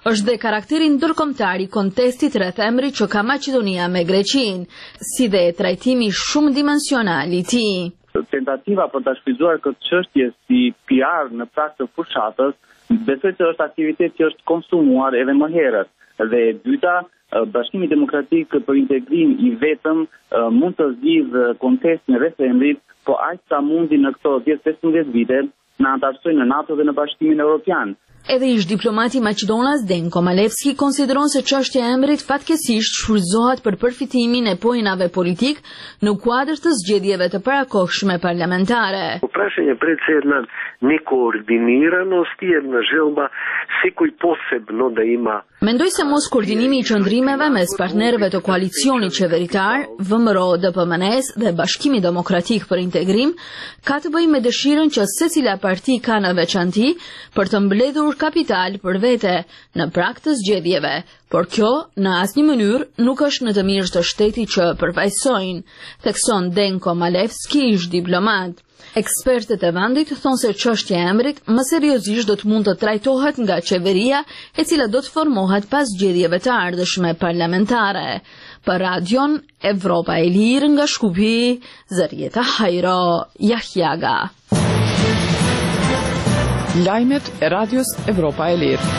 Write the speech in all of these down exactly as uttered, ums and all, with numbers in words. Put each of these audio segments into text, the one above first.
është dhe karakteri ndërkombëtar i kontestit rreth emrit që ka Maqedonia me Greqinë, si dhe trajtimi shumë dimensional i tij. Tentativa për ta shfrytzuar këtë çështje si P R në prag të fushatës, besoj se është aktivitet që është konsumuar edhe më herët. Dhe e dyta, Bashkimi Demokratik për Integrim i vetëm mund të zgjidhë kontestin rreth emrit, po aq sa mundi në këto dhjetë pesëmbëdhjetë vite në anëtarësoj në NATO dhe në Bashkimin Evropian. Edhe ish diplomati Maqedonas Denko Malevski konsideron se çështja e emrit fatkeqësisht shfrytëzohet për përfitimin e pojnave politik në kuadër të zgjedhjeve të parakohshme parlamentare. Prašenje predsjedna ne koordiniranost jedna želba sekuj posebno da ima. Mendoj se mos koordinimi i qëndrimeve mes partnerëve të koalicionit qeveritar, V M R O, D P M N S dhe Bashkimi Demokratik për Integrim ka të bëjë me dëshirën që secila parti ka në veçanti për të mbledhur kapital për vete në prag të zgjedhjeve, por kjo në asnjë mënyrë nuk është në të mirë të shtetit që përfaqësojnë, thekson Denko Malevski, ish diplomat. Ekspertët e vendit thonë se çështja e emrit më seriozisht do të mund të trajtohet nga qeveria, e cila do të formohet pas zgjedhjeve të ardhshme parlamentare. Për radion Evropa e Lirë nga Shkupi, Zarieta Hajro Jahjaga. Lajmet e radios Evropa e Lirë.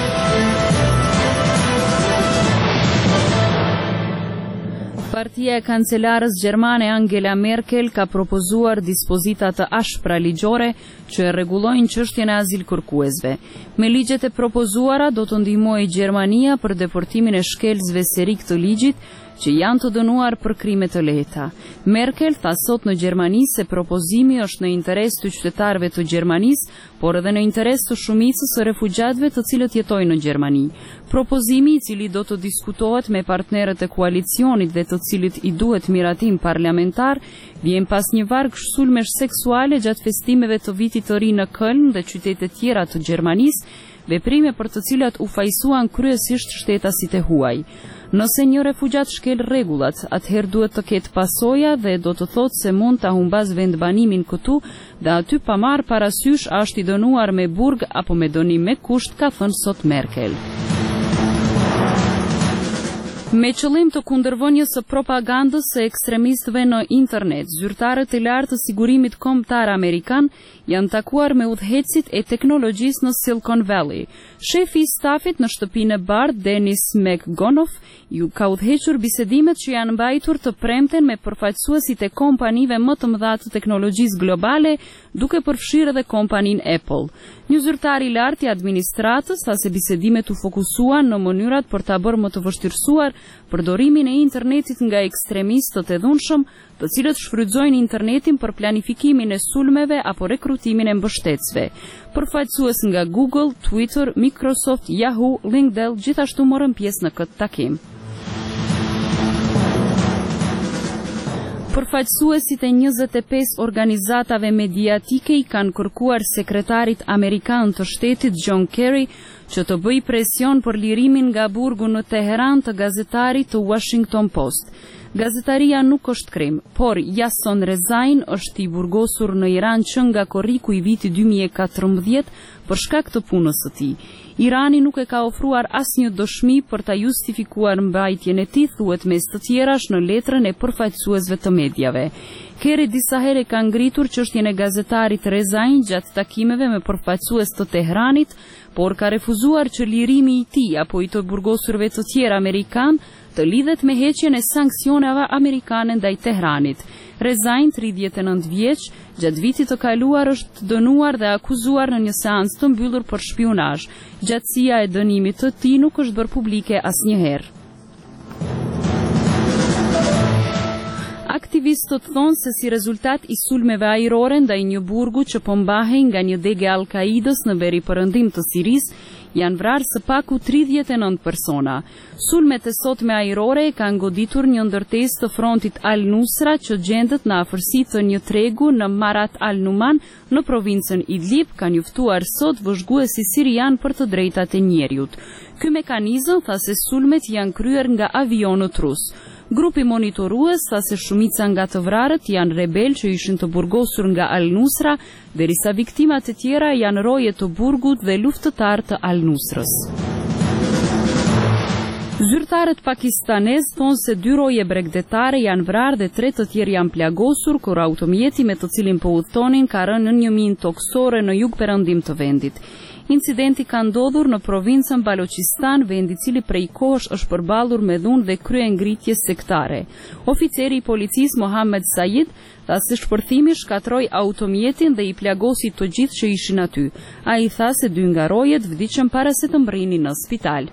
Partia e kancelarës gjermane Angela Merkel ka propozuar dispozita të ashpra ligjore që e rregullojnë çështjen e azilkërkuesve. Me ligjet e propozuara do të ndihmojë Gjermania për deportimin e shkelësve serik të ligjit që janë të dënuar për krime të lehta. Merkel tha sot në Gjermani se propozimi është në interes të qytetarëve të Gjermanisë, por edhe në interes të shumicës së refugjatëve të cilët jetojnë në Gjermani. Propozimi, i cili do të diskutohet me partnerët e koalicionit dhe të cilit i duhet miratim parlamentar, vjen pas një varg sulmesh seksuale gjatë festimeve të vitit të ri në Köln dhe qytete tjera të Gjermanisë, veprime për të cilat u fajsuan kryesisht shtetasit e huaj. Nëse një refugjat shkel rregullat, atëherë duhet të ketë pasoja dhe do të thotë se mund ta humbas vendbanimin këtu dhe aty pa marrë parasysh a është i dënuar me burg apo me dënim me kusht, ka thënë sot Merkel. Me qëllim të kundërvënies së propagandës së ekstremistëve në internet, zyrtarët e lartë të sigurimit kombëtar amerikan janë takuar me udhëhecit e teknologjisë në Silicon Valley. Shefi i stafit në shtëpinë e bardhë, Dennis McGonough, ju ka udhëhequr bisedimet që janë mbajtur të premten me përfaqësuesit e kompanive më të mëdha të teknologjisë globale, duke përfshirë edhe kompaninë Apple. Një zyrtar i lartë i administratës tha se bisedimet u fokusuan në mënyrat për ta bërë më të vështirësuar përdorimin e internetit nga ekstremistët e dhunshëm, të cilët shfrytëzojnë internetin për planifikimin e sulmeve apo rekrutimin e mbështetësve. Përfaqësues nga Google, Twitter, Microsoft, Yahoo, LinkedIn gjithashtu morën pjesë në këtë takim. Përfaqësuesit e njëzet e pesë organizatave mediatike i kanë kërkuar sekretarit amerikan të shtetit John Kerry që të bëj presion për lirimin nga burgu në Teheran të gazetarit të Washington Post. Gazetaria nuk është krim, por Jason Rezain është i burgosur në Iran që nga korriku i vitit dy mijë e katërmbëdhjetë për shkak të punës së tij. Irani nuk e ka ofruar asnjë dëshmi për ta justifikuar mbajtjen e tij, thuhet mes të tjerash në letrën e përfaqësuesve të mediave. Kerry disa herë ka ngritur çështjen e gazetarit Rezain gjatë takimeve me përfaqësues të Teheranit, por ka refuzuar që lirimi i tij apo i të burgosurve të tjerë amerikan të lidhet me heqjen e sanksioneve amerikane ndaj Teheranit. Rezain, tridhjetë e nëntë vjeç, gjatë vitit të kaluar është dënuar dhe akuzuar në një seancë të mbyllur për shpionazh. Gjatësia e dënimit të tij nuk është bërë publike asnjëherë. Aktivistët thonë se si rezultat i sulmeve ajrore ndaj një burgu që po mbahej nga një dege Al-Qaidës në veriperëndim të Sirisë, janë vrarë së paku tridhjetë e nëntë persona. Sulmet e sotme ajrore kanë goditur një ndërtesë të frontit Al-Nusra që gjendet në afërsi të një tregu në Marat Al-Numan në provincën Idlib, ka njoftuar sot vëzhguesi sirian për të drejtat e njeriut. Ky mekanizëm tha se sulmet janë kryer nga avionët rus. Grupi monitorues tha se shumica nga të vrarët janë rebel që ishin të burgosur nga Al-Nusra, derisa viktimat e tjera janë roje të burgut dhe luftëtar të Al-Nusrës. Zyrtarët pakistanez thonë se dy roje bregdetare janë vrarë dhe tre të tjerë janë plagosur, kur automjeti me të cilin po udhtonin ka rënë në një minë toksore në jug-perëndim të vendit. Incidenti ka ndodhur në provincën Balochistan, vendi i cili prej kohësh është përballur me dhunë dhe kryengritje sektare. Oficeri i policisë Mohammed Said tha se shpërthimi shkatroi automjetin dhe i plagosi të gjithë që ishin aty. Ai tha se dy nga rojet vdiqën para se të mbrinin në spital.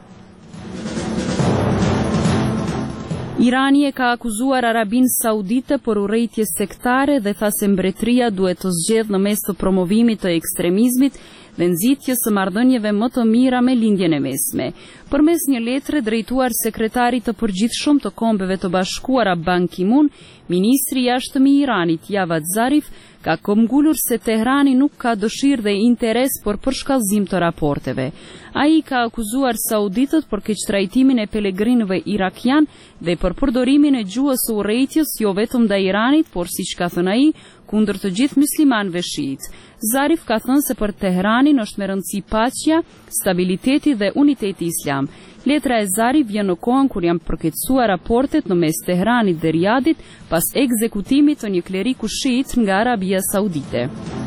Irani e ka akuzuar Arabinë Saudite për urrejtje sektare dhe tha se mbretëria duhet të zgjedhë në mes të promovimit të ekstremizmit dhe nxitjes së marrëdhënieve më të mira me lindjen e mesme. Përmes një letre drejtuar sekretarit të përgjithshëm të Kombeve të Bashkuara Ban Ki-moon, ministri i jashtëm i Iranit Javad Zarif ka këmbgulur se Tehrani nuk ka dëshirë dhe interes për përshkallëzim të raporteve. Ai ka akuzuar sauditët për keqtrajtimin e pelegrinëve irakian dhe për përdorimin e gjuhës së urrejtjes jo vetëm ndaj Iranit, por siç ka thënë ai, kundër të gjithë muslimanëve shiit. Zarif ka thënë se për Tehranin është me rëndësi paqja, stabiliteti dhe uniteti islam. Letra e Zarif vjen në kohën kur janë përkeqësuar raportet në mes Tehranit dhe Riyadit pas ekzekutimit të një kleriku shiit nga Arabia Saudite.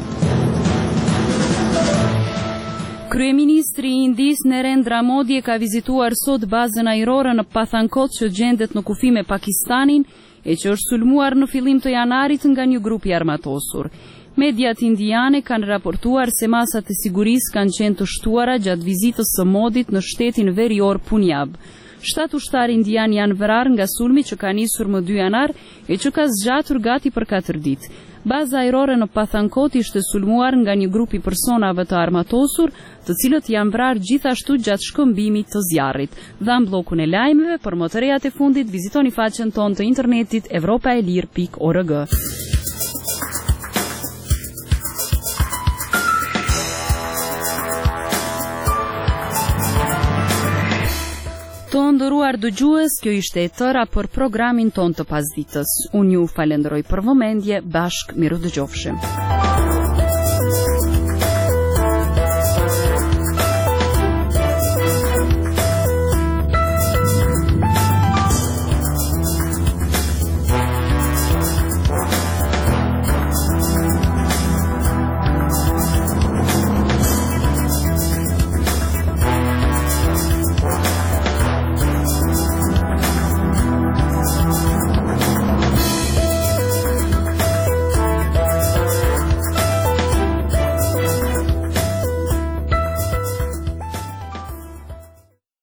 Kryeministri i Indisë Narendra Modi ka vizituar sot bazën ajrore në Pathankot që gjendet në kufi me Pakistanin e që është sulmuar në fillim të janarit nga një grup i armatosur. Mediat indiane kanë raportuar se masat e sigurisë kanë qenë të shtuara gjatë vizitës së Modit në shtetin verior Punjab. Shtat ushtarë indian janë vrarë nga sulmi që ka nisur më dy janar e që ka zgjatur gati për katër ditë. Baza ajrore në Pathankot ishte sulmuar nga një grup i personave të armatosur, të cilët janë vrarë gjithashtu gjatë shkëmbimit të zjarrit. Dhan bllokun e lajmeve, për më të rejat e fundit vizitoni faqen tonë të internetit evropaelir pikë org. Të nderuar dëgjues, kjo ishte e tëra për programin ton të pasdites. Unë ju falenderoj për vëmendje, bashkë miru dëgjofshim.